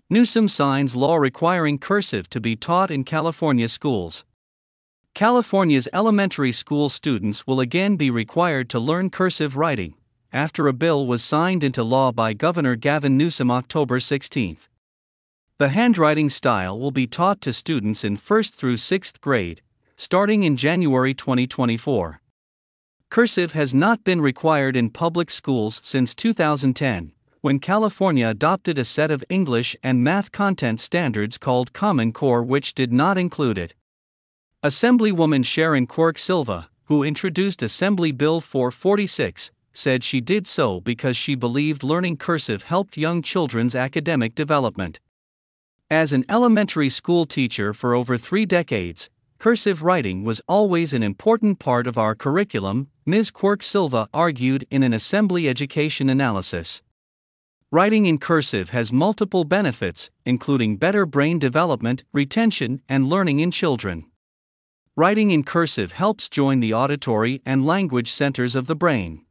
Newsom signs law requiring cursive to be taught in California schools. California's elementary school students will again be required to learn cursive writing, after a bill was signed into law by Governor Gavin Newsom October 16. The handwriting style will be taught to students in 1st through 6th grade, starting in January 2024. Cursive has not been required in public schools since 2010, when California adopted a set of English and math content standards called Common Core, which did not include it. Assemblywoman Sharon Quirk Silva, who introduced Assembly Bill 446, said she did so because she believed learning cursive helped young children's academic development. As an elementary school teacher for over 3 decades, cursive writing was always an important part of our curriculum, Ms. Quirk Silva argued in an Assembly Education analysis. Writing in cursive has multiple benefits, including better brain development, retention, and learning in children. Writing in cursive helps join the auditory and language centers of the brain.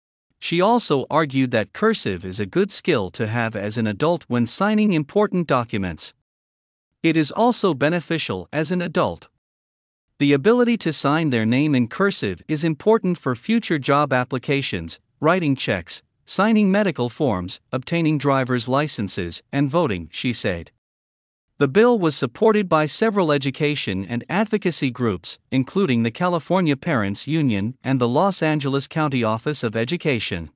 She also argued that cursive is a good skill to have as an adult when signing important documents. It is also beneficial as an adult. The ability to sign their name in cursive is important for future job applications, writing checks, signing medical forms, obtaining driver's licenses, and voting, she said. The bill was supported by several education and advocacy groups, including the California Parents Union and the Los Angeles County Office of Education.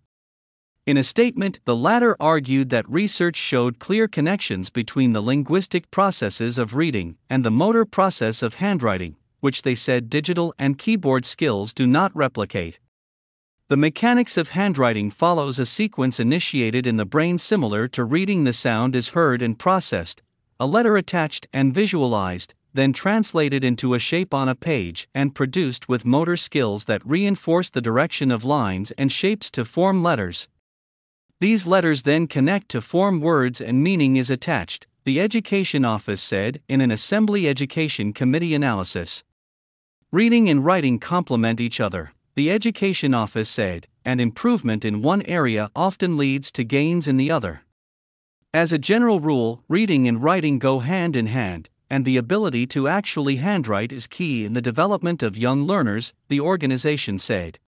In a statement, the latter argued that research showed clear connections between the linguistic processes of reading and the motor process of handwriting, which they said digital and keyboard skills do not replicate. The mechanics of handwriting follows a sequence initiated in the brain similar to reading. The sound is heard and processed, a letter attached and visualized, then translated into a shape on a page and produced with motor skills that reinforce the direction of lines and shapes to form letters. These letters then connect to form words and meaning is attached, the Education Office said in an Assembly Education Committee analysis. Reading and writing complement each other, the Education Office said, and improvement in one area often leads to gains in the other. As a general rule, reading and writing go hand in hand, and the ability to actually handwrite is key in the development of young learners, the organization said.